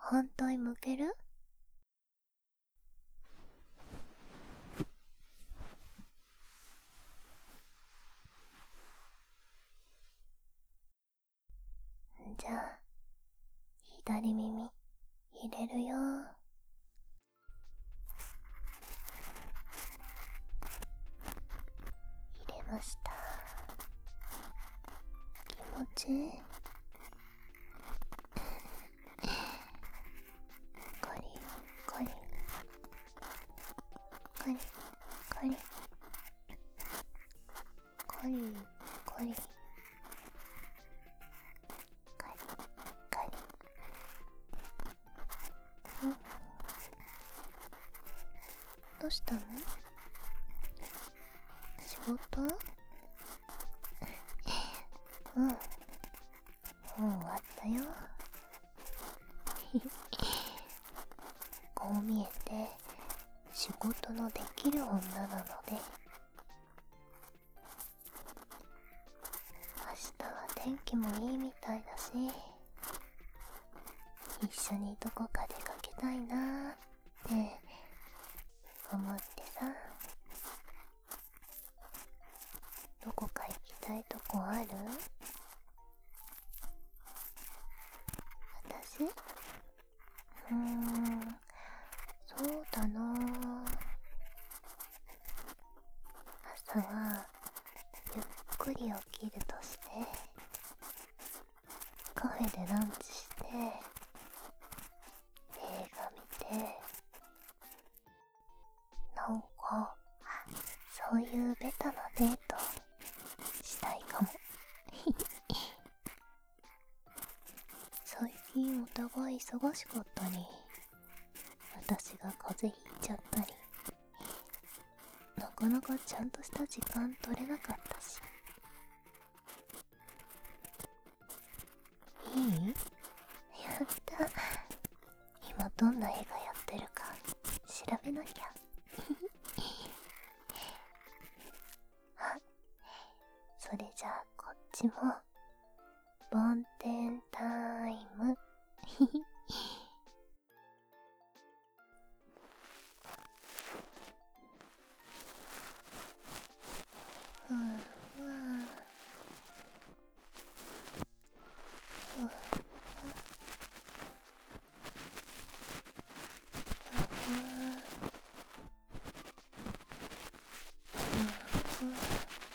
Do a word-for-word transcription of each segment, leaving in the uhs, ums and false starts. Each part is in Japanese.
反対向ける？じゃあ左耳入れるよ。入れました。気持ちいい。カリカリカリカリカリカリカリカリ。ん？どうしたの？仕事？うん、もう終わったよ。こう見えて仕事のできる女なので、明日は天気もいいみたいだし、一緒にどこか出かけたいなーって思ってさ。どこか行きたいとこある？私？うーん、そうだなー。朝はゆっくり起きるとして、カフェでランチして、映画見て、なんかそういうベタなデートしたいかも。最近お互い忙しかったり、私が風邪ひいちゃったり、なかなかちゃんとした時間取れなかったし。いい？やった。今どんな映画やってるか調べなきゃ。あ、それじゃあこっちも梵天タイム。ふわふわふわふわふわ。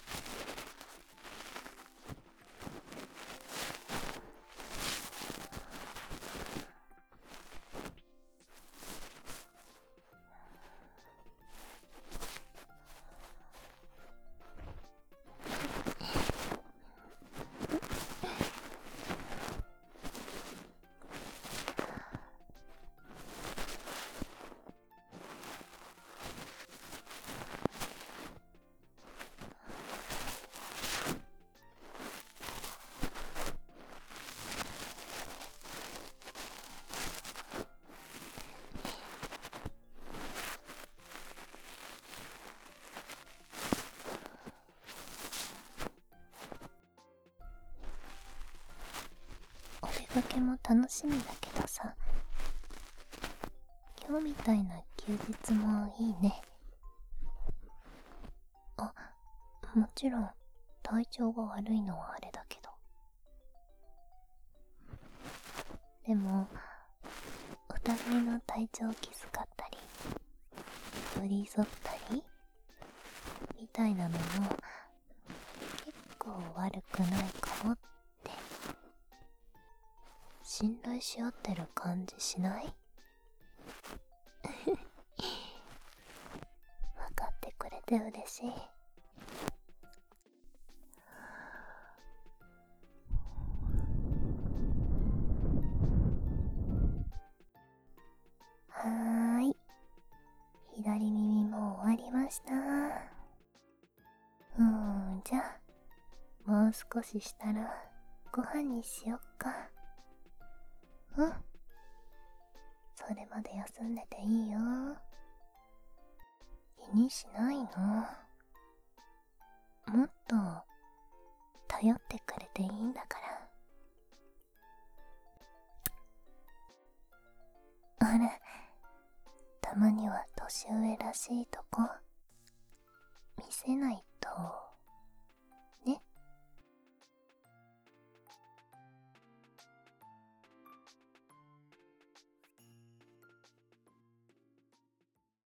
お出かけも楽しみだけどさ、今日みたいな休日もいいね。あ、もちろん体調が悪いのはあれだけど、でもお互いの体調を気遣ったり寄り添ったりみたいなのも結構悪くないかもって。信頼し合ってる感じしない？分かってくれて嬉しい。はーい、左耳も終わりました。うーん、じゃあもう少ししたらご飯にしよっか。うん、それまで休んでていいよ。気にしないの。もっと頼ってくれていいんだから。 ら、たまには年上らしいとこ見せないと。